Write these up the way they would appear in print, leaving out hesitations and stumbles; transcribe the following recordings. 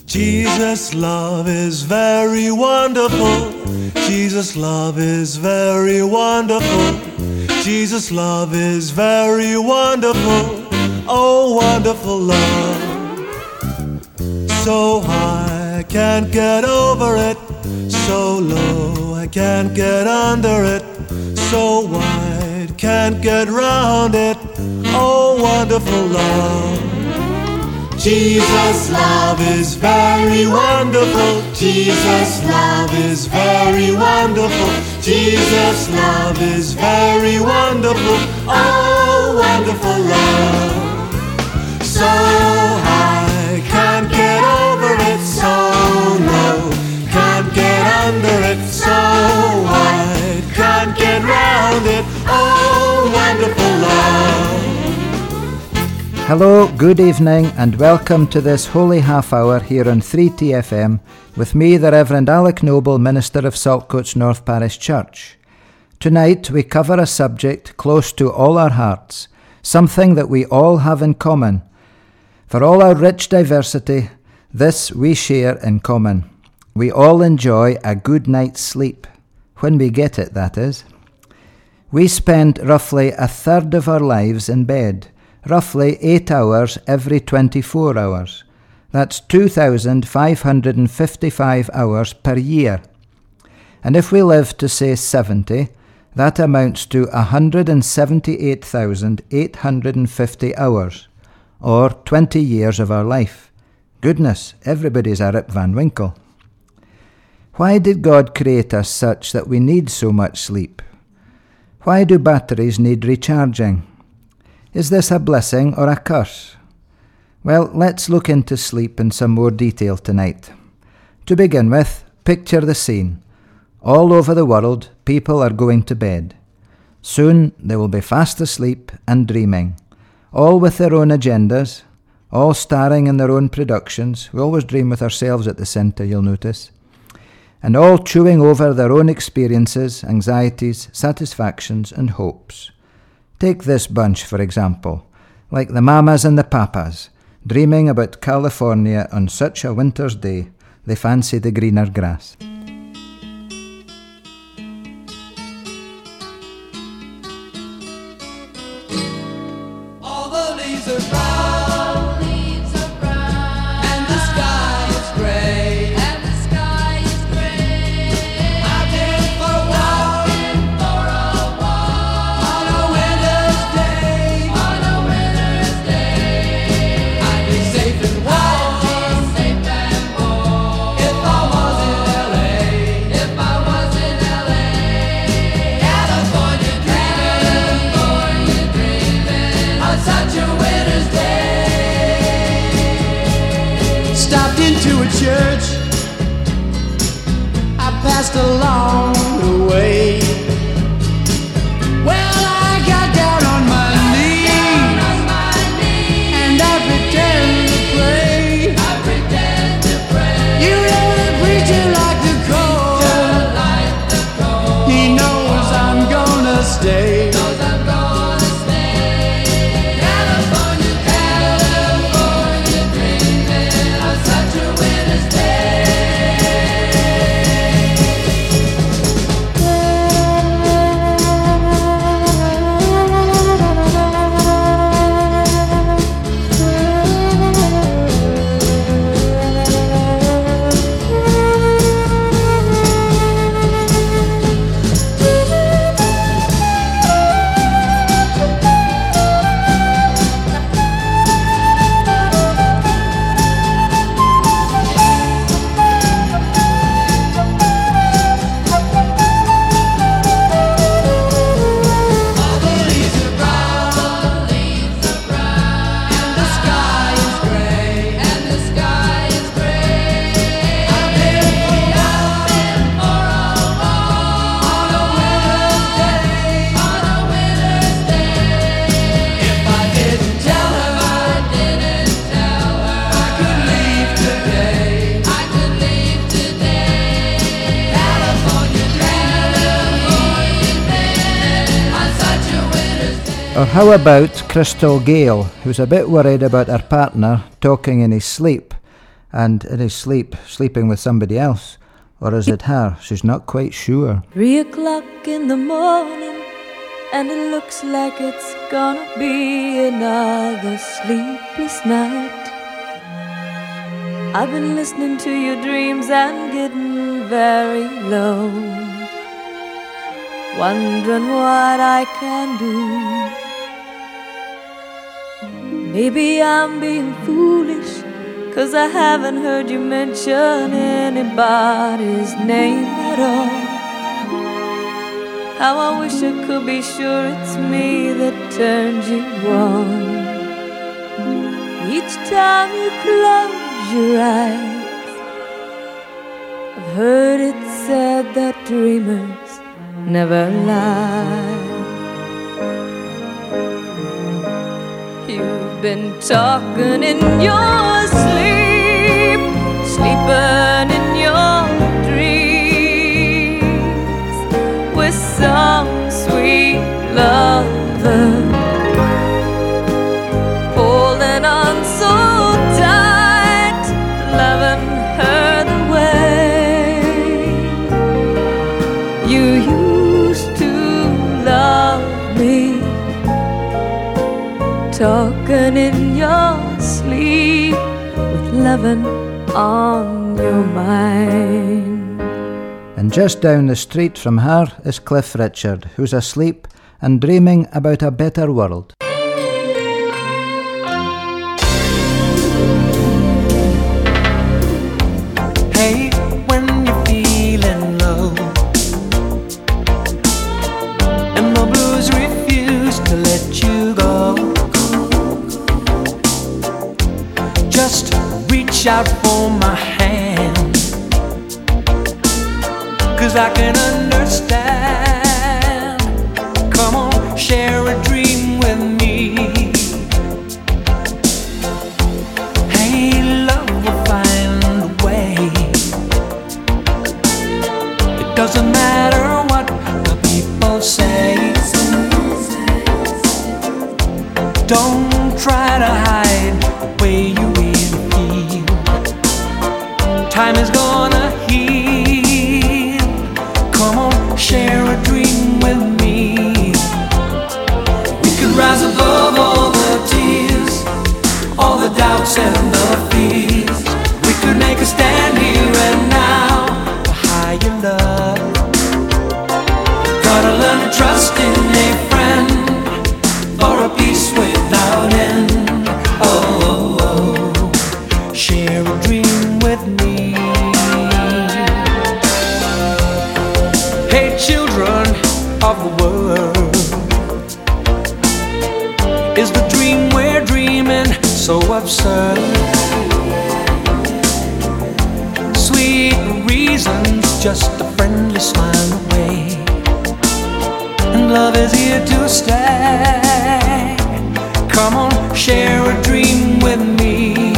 Jesus' love is very wonderful. Jesus' love is very wonderful. Jesus' love is very wonderful. Oh, wonderful love. So high, I can't get over it. So low, I can't get under it. So wide, can't get round it. Oh, wonderful love. Jesus' love is very wonderful. Jesus' love is very wonderful. Jesus' love is very wonderful. Oh, wonderful love. So high, can't get over it. So low, can't get under it. So wide, can't get round it. Oh, wonderful love. Hello, good evening and welcome to this holy half hour here on 3TFM with me, the Reverend Alec Noble, Minister of Saltcoats North Parish Church. Tonight we cover a subject close to all our hearts, something that we all have in common. For all our rich diversity, this we share in common. We all enjoy a good night's sleep, when we get it, that is. We spend roughly a third of our lives in bed, roughly 8 hours every 24 hours. That's 2,555 hours per year. And if we live to say 70, that amounts to 178,850 hours, or 20 years of our life. Goodness, everybody's a Rip Van Winkle. Why did God create us such that we need so much sleep? Why do batteries need recharging? Is this a blessing or a curse? Well, let's look into sleep in some more detail tonight. To begin with, picture the scene. All over the world, people are going to bed. Soon they will be fast asleep and dreaming, all with their own agendas, all starring in their own productions. We always dream with ourselves at the centre, you'll notice. And all chewing over their own experiences, anxieties, satisfactions and hopes. Take this bunch, for example, like the mamas and the papas, dreaming about California on such a winter's day, they fancy the greener grass. All the leaves are brown, and the sky is gray, I've been for a walk, on a winter's day, I'd be safe and warm, if I was in LA, California dreaming, on such a winter's day. Stopped into a church, I passed along the way. Well, I got down on my knees, and I pretend to pray. You know the preacher like the cold, he knows I'm gonna stay. California dreaming on such a winter's day. All the leaves are brown, and the sky is gray, I've been for a walk, on a winter's day, If I didn't tell her, I could leave today, California dreaming on such a winter's day. Or how about Crystal Gale, who's a bit worried about her partner talking in his sleep, and in his sleep, sleeping with somebody else. Or is it her? She's not quite sure. 3 o'clock in the morning, and it looks like it's gonna be another sleepless night. I've been listening to your dreams and getting very low, wondering what I can do. Maybe I'm being foolish, 'cause I haven't heard you mention anybody's name at all. How I wish I could be sure it's me that turns you on. Each time you close your eyes, I've heard it said that dreamers never lie. You've been talking in your sleep, sleeping in your dreams with some sweet lover, holding on so tight, loving her the way you used to love me. Talking in your sleep with loving on your mind. And just down the street from her is Cliff Richard, who's asleep and dreaming about a better world. Hey, when you're feeling low and the blues refuse to let you go, just reach out for my hand, 'cause I can understand. Come on, share a dream with me. Hey, love will find a way. It doesn't matter what the people say. Don't try to hide the way you really feel. Time is gonna heal. Come on, share a dream with me. We could rise above all the tears, all the doubts and the fears. We could make a stand here and now for higher love. Gotta learn to trust in a friend for a peace without end. Oh, oh, oh. Share a dream with me. Hey, children of the world, is the dream we're dreaming so absurd? Sweet reasons, just a friendly smile away, and love is here to stay. Come on, share a dream with me.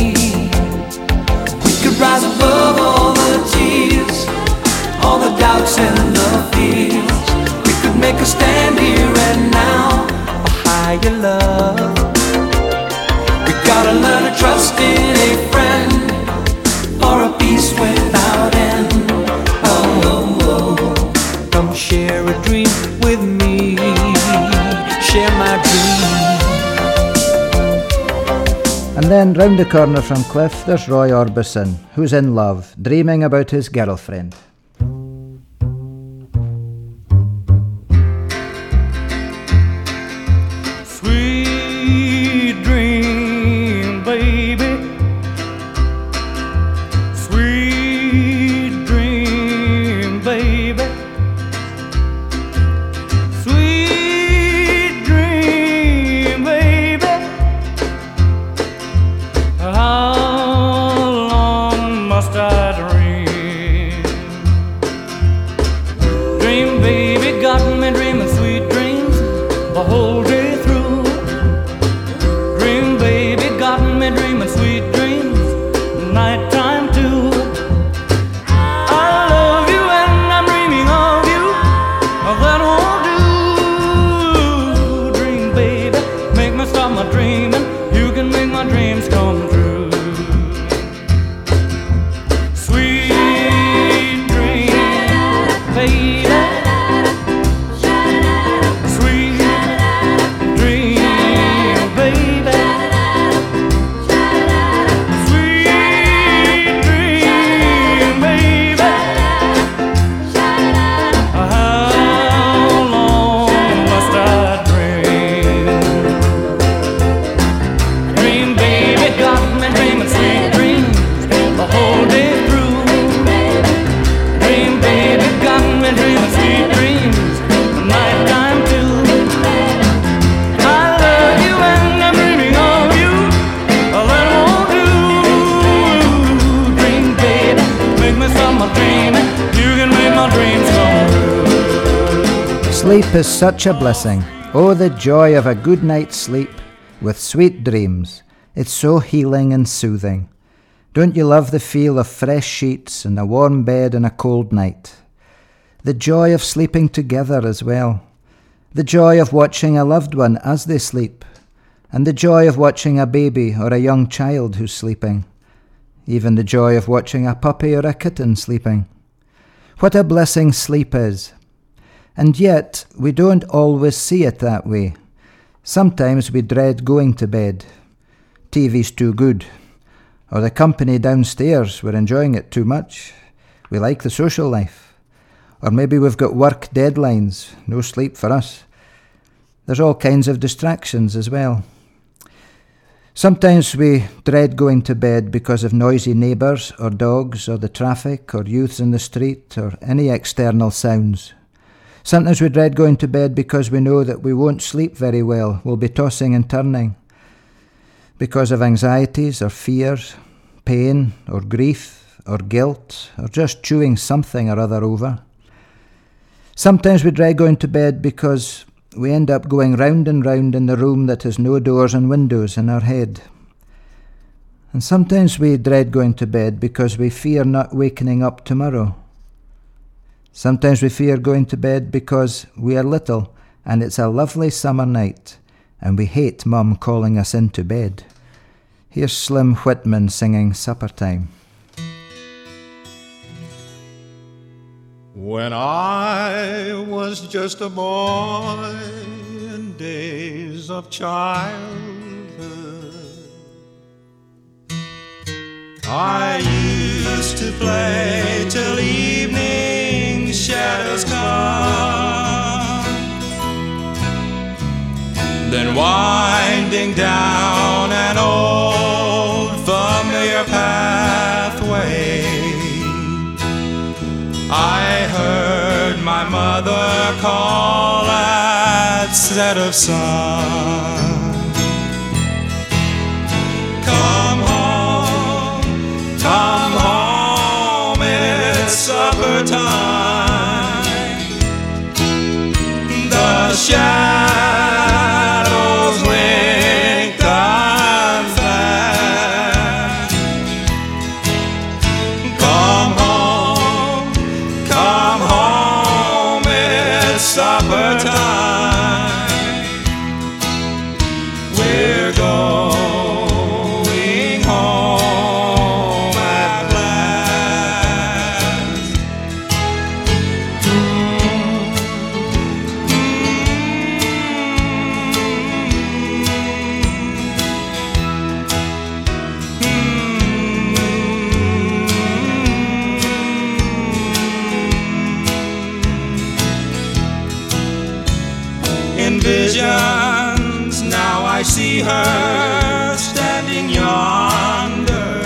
We could rise above all the tears, all the doubts and the fears. We could make a stand here and now for higher love. We gotta learn to trust in a friend for a peace without end. Oh, oh, oh. Come share a dream with me. Share my dream. And then round the corner from Cliff there's Roy Orbison, who's in love, dreaming about his girlfriend. Sweet dream, baby. Sweet dream, baby. Sweet dream, baby. How long must I dream? Dream, baby, got me dreaming sweet dreams the whole day through. Dream, baby, got me dreaming sweet dreams nighttime too. I love you and I'm dreaming of you. That won't do. Dream, baby, make me stop my dreaming. You can make my dreams come true. Sleep is such a blessing. Oh, the joy of a good night's sleep with sweet dreams. It's so healing and soothing. Don't you love the feel of fresh sheets and a warm bed on a cold night? The joy of sleeping together as well. The joy of watching a loved one as they sleep. And the joy of watching a baby or a young child who's sleeping. Even the joy of watching a puppy or a kitten sleeping. What a blessing sleep is. And yet, we don't always see it that way. Sometimes we dread going to bed. TV's too good. Or the company downstairs, we're enjoying it too much. We like the social life. Or maybe we've got work deadlines, no sleep for us. There's all kinds of distractions as well. Sometimes we dread going to bed because of noisy neighbours or dogs or the traffic or youths in the street or any external sounds. Sometimes we dread going to bed because we know that we won't sleep very well, we'll be tossing and turning. Because of anxieties or fears, pain or grief or guilt or just chewing something or other over. Sometimes we dread going to bed because we end up going round and round in the room that has no doors and windows in our head. And sometimes we dread going to bed because we fear not wakening up tomorrow. Sometimes we fear going to bed because we are little and it's a lovely summer night and we hate Mum calling us into bed. Here's Slim Whitman singing Supper Time. When I was just a boy in days of childhood, I used to play till evening shadows come, then winding down an old familiar pathway, I heard my mother call at set of sun. Come home, it's supper time. The shadows lengthen fast. Come home, it's supper time. We're going home at last. In visions now I see her standing yonder,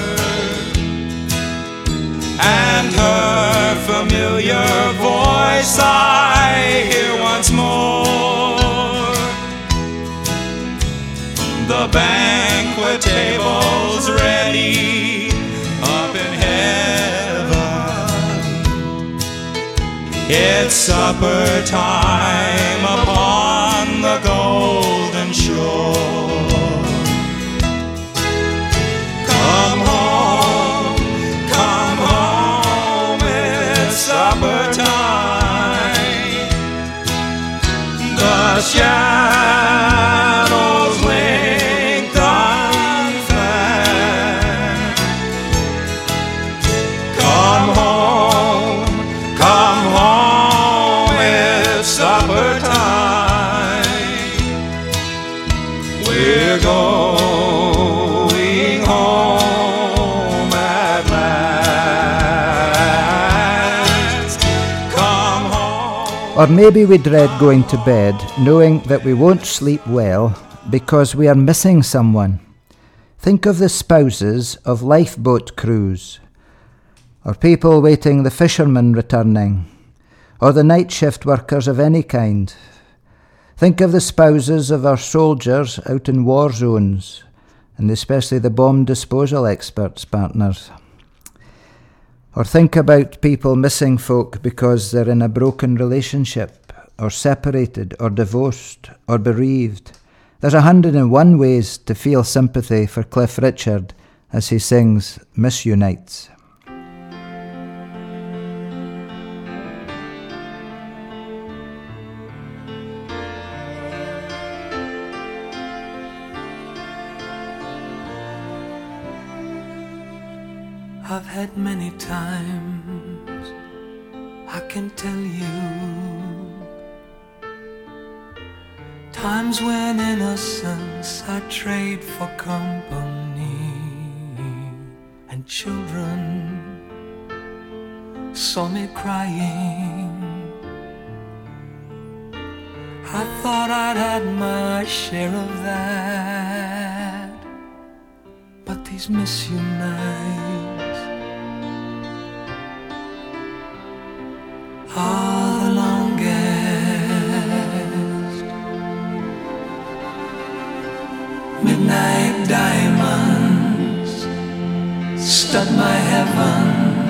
and her familiar voice I hear once more. The banquet table's ready up in heaven. It's supper time upon the golden shore. Come home, it's supper time. The shadows lengthen fast. Come home, it's supper time. We're going home at last. Come home. Or maybe we dread going to bed knowing that we won't sleep well because we are missing someone. Think of the spouses of lifeboat crews, or people waiting the fishermen returning, or the night shift workers of any kind. Think of the spouses of our soldiers out in war zones, and especially the bomb disposal experts' partners. Or think about people missing folk because they're in a broken relationship, or separated, or divorced, or bereaved. There's 101 ways to feel sympathy for Cliff Richard as he sings Misunites. I've had many times, I can tell you, times when innocence I trade for company, and children saw me crying. I thought I'd had my share of that, but these misunites are the longest. Midnight diamonds stud my heaven,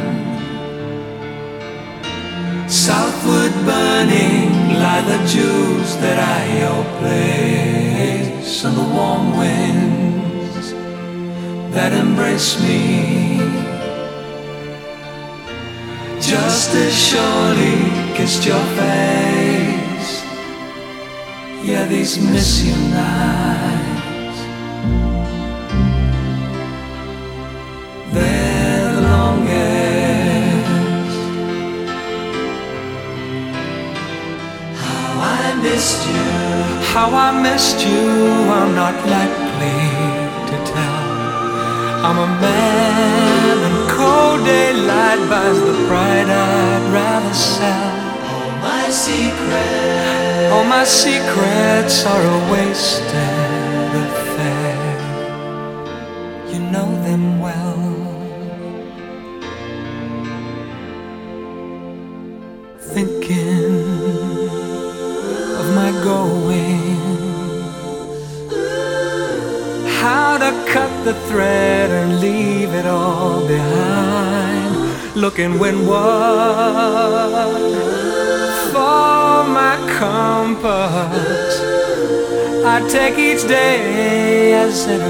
southward burning lie the jewels that I your place, and the warm winds that embrace me just as surely kissed your face. Yeah, these misunites, they're the longest. How I missed you, how I missed you, I'm not likely to tell. I'm a man and cold daylight buys the pride I'd rather sell. All my secrets are a wasted affair. You know them well. Thinking of my going, how to cut the thread and leave it all behind. Looking windward for my compass, I take each day as it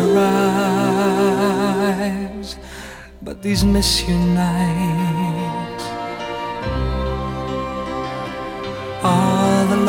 arrives. But these misunites are the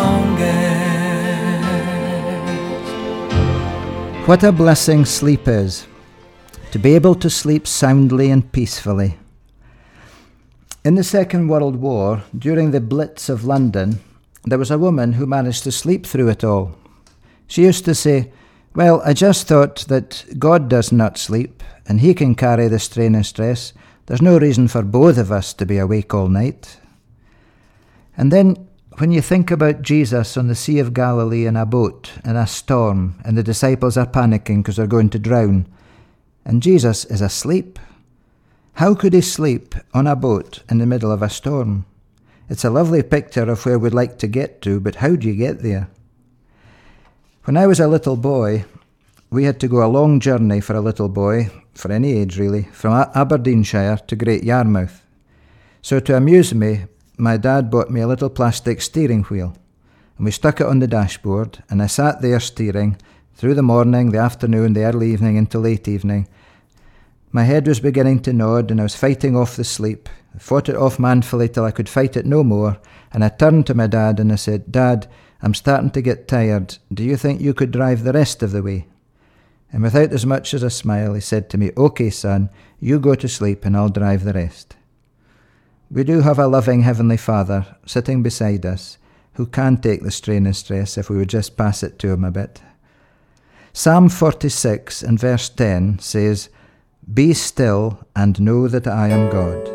longest. What a blessing sleep is, to be able to sleep soundly and peacefully. In the Second World War, during the Blitz of London, there was a woman who managed to sleep through it all. She used to say, "Well, I just thought that God does not sleep, and he can carry the strain and stress. There's no reason for both of us to be awake all night." And then, when you think about Jesus on the Sea of Galilee in a boat, in a storm, and the disciples are panicking because they're going to drown, and Jesus is asleep. How could he sleep on a boat in the middle of a storm? It's a lovely picture of where we'd like to get to, but how do you get there? When I was a little boy, we had to go a long journey for a little boy, for any age really, from Aberdeenshire to Great Yarmouth. So to amuse me, my dad bought me a little plastic steering wheel, and we stuck it on the dashboard, and I sat there steering through the morning, the afternoon, the early evening into late evening. My head was beginning to nod, and I was fighting off the sleep. I fought it off manfully till I could fight it no more, and I turned to my dad and I said, "Dad, I'm starting to get tired. Do you think you could drive the rest of the way?" And without as much as a smile, he said to me, "Okay, son, you go to sleep and I'll drive the rest." We do have a loving Heavenly Father sitting beside us who can take the strain and stress if we would just pass it to him a bit. Psalm 46 and verse 10 says, "Be still and know that I am God."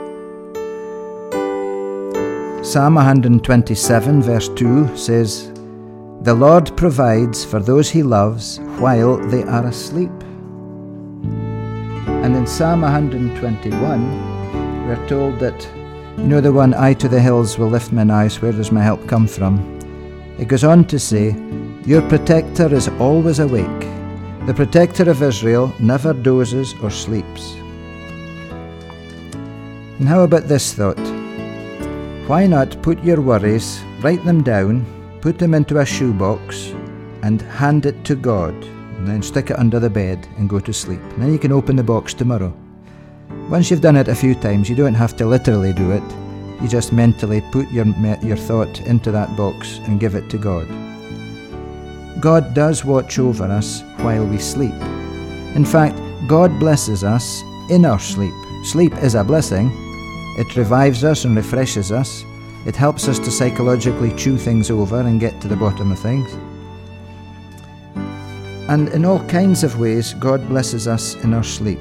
Psalm 127 verse 2 says, "The Lord provides for those he loves while they are asleep." And in Psalm 121, we're told that, you know the one, "I to the hills will lift mine eyes, where does my help come from?" It goes on to say, "Your protector is always awake. The protector of Israel never dozes or sleeps." And how about this thought? Why not put your worries, write them down, put them into a shoebox, and hand it to God, and then stick it under the bed and go to sleep. And then you can open the box tomorrow. Once you've done it a few times, you don't have to literally do it. You just mentally put your thought into that box and give it to God. God does watch over us while we sleep. In fact, God blesses us in our sleep. Sleep is a blessing. It revives us and refreshes us. It helps us to psychologically chew things over and get to the bottom of things. And in all kinds of ways, God blesses us in our sleep.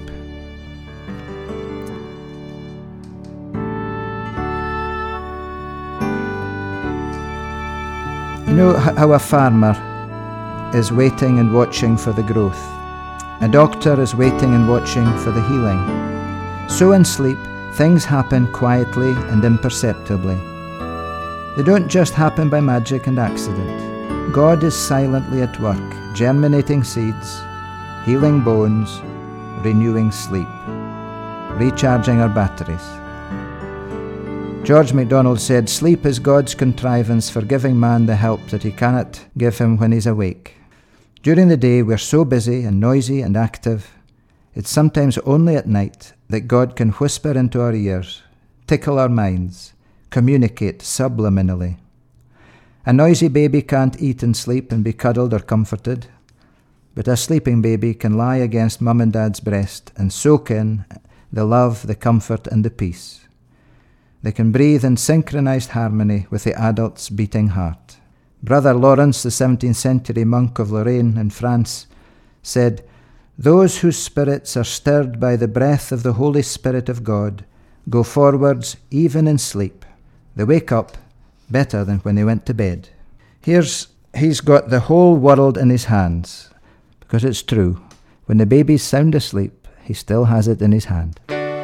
You know how a farmer is waiting and watching for the growth. A doctor is waiting and watching for the healing. So in sleep, things happen quietly and imperceptibly. They don't just happen by magic and accident. God is silently at work, germinating seeds, healing bones, renewing sleep, recharging our batteries. George MacDonald said, "Sleep is God's contrivance for giving man the help that he cannot give him when he's awake." During the day, we're so busy and noisy and active. It's sometimes only at night that God can whisper into our ears, tickle our minds, communicate subliminally. A noisy baby can't eat and sleep and be cuddled or comforted, but a sleeping baby can lie against mum and dad's breast and soak in the love, the comfort, and the peace. They can breathe in synchronized harmony with the adult's beating heart. Brother Lawrence, the 17th century monk of Lorraine in France, said, "Those whose spirits are stirred by the breath of the Holy Spirit of God go forwards even in sleep. They wake up better than when they went to bed." He's got the whole world in his hands, because it's true. When the baby's sound asleep, he still has it in his hand.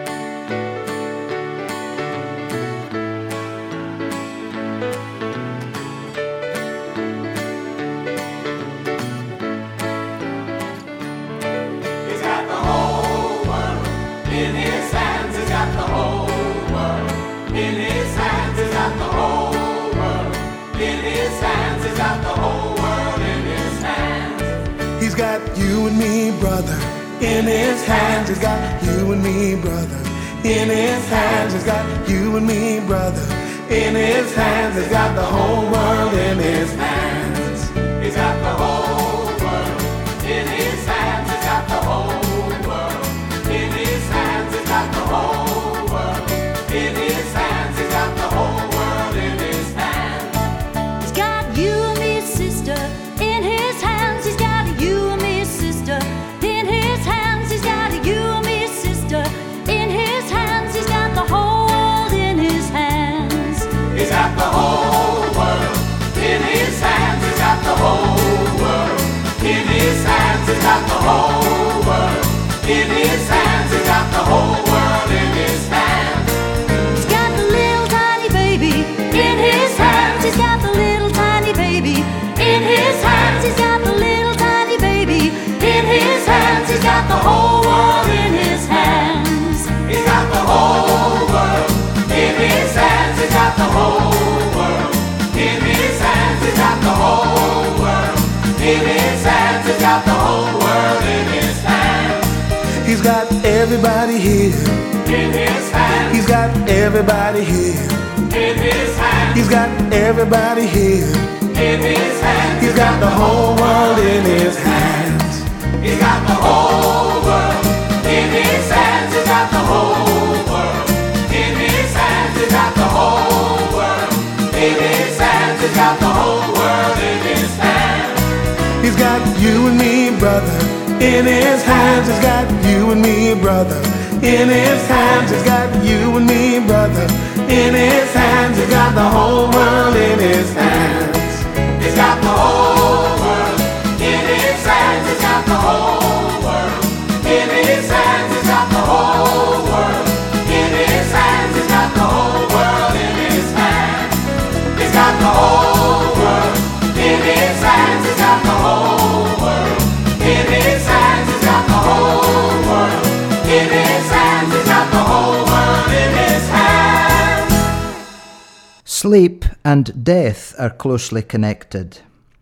He's got you and me, brother, in his hands. He's got you and me, brother, in his hands. He's got you and me, brother, in his hands. He's got the whole world in his hands. He's got the whole world in his hands. He's got the whole world in his hands. He's got the whole world in his hands. He's got the whole world in his hands. He's got you and me, sister, in his hands. He's got you and me, sister, in his hands. He's got you and me, sister, in his hands. He's got the whole world in his hands. He's got the whole world in his hands. He's got the whole world in his hands. He's got the whole world in his hands. He's got the whole world in his hands. He's got the little tiny baby in his hands. He's got the little tiny baby in his hands. He's got the little tiny baby in his hands. He's got the whole world in his hands. He's got the whole world in his hands. He's got the whole world in his hands. He's got the whole world in his hands. He's got the whole world in his hands. He's got everybody here in his hands. He's got everybody here in his hands. He's got everybody here in his hands. He's got the whole world in his hands. He's got the whole world in his hands. He's got the whole world in his hands. He's got the whole world in his hands. He's got the whole world in his hands. He's got you and me, brother, in his hands. He's got you and me, brother, in his hands. He's got you and me, brother, in his hands. He's got the whole world in his hands. He's got the whole world in his hands. He's got the whole world in his hands. He's got the whole world in his hands. He's got the whole world in his hands. He's got the whole world in his hands. He's got the whole world in his hands. He's got the whole world in his hands. He's got the whole world in his hands. Sleep and death are closely connected.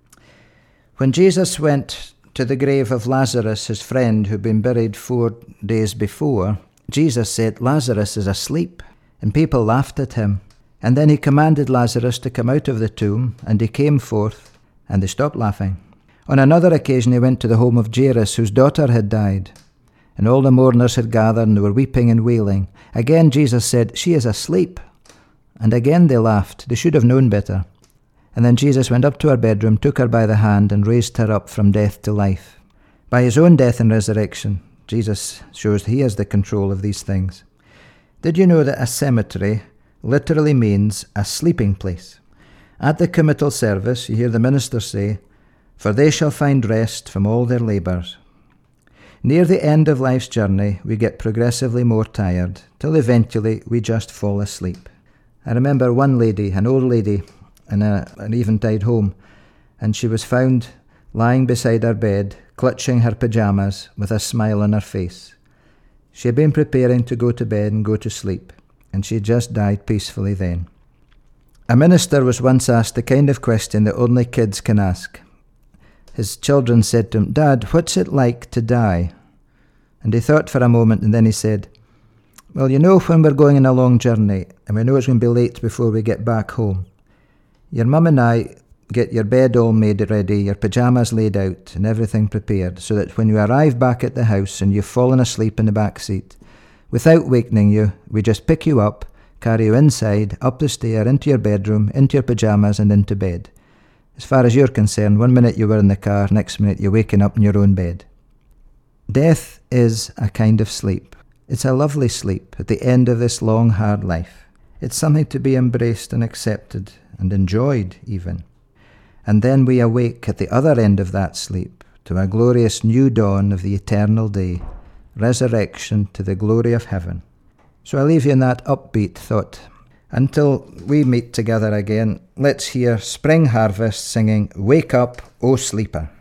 When Jesus went to the grave of Lazarus, his friend who'd been buried 4 days before, Jesus said, "Lazarus is asleep." And people laughed at him. And then he commanded Lazarus to come out of the tomb, and he came forth, and they stopped laughing. On another occasion he went to the home of Jairus, whose daughter had died, and all the mourners had gathered, and they were weeping and wailing. Again Jesus said, "She is asleep." And again they laughed. They should have known better. And then Jesus went up to her bedroom, took her by the hand, and raised her up from death to life. By his own death and resurrection, Jesus shows he has the control of these things. Did you know that a cemetery literally means a sleeping place? At the committal service, you hear the minister say, "For they shall find rest from all their labours." Near the end of life's journey, we get progressively more tired, till eventually we just fall asleep. I remember one lady, an old lady, in an eventide home, and she was found lying beside her bed, clutching her pyjamas with a smile on her face. She had been preparing to go to bed and go to sleep, and she just died peacefully then. A minister was once asked the kind of question that only kids can ask. His children said to him, "Dad, what's it like to die?" And he thought for a moment, and then he said, "Well, you know, when we're going on a long journey, and we know it's going to be late before we get back home, your mum and I get your bed all made ready, your pyjamas laid out, and everything prepared, so that when you arrive back at the house and you've fallen asleep in the back seat, without wakening you, we just pick you up, carry you inside, up the stair, into your bedroom, into your pyjamas, and into bed. As far as you're concerned, 1 minute you were in the car, next minute you're waking up in your own bed." Death is a kind of sleep. It's a lovely sleep at the end of this long, hard life. It's something to be embraced and accepted and enjoyed even. And then we awake at the other end of that sleep to a glorious new dawn of the eternal day, resurrection to the glory of heaven. So I leave you in that upbeat thought. Until we meet together again, let's hear Spring Harvest singing, "Wake Up, O Sleeper."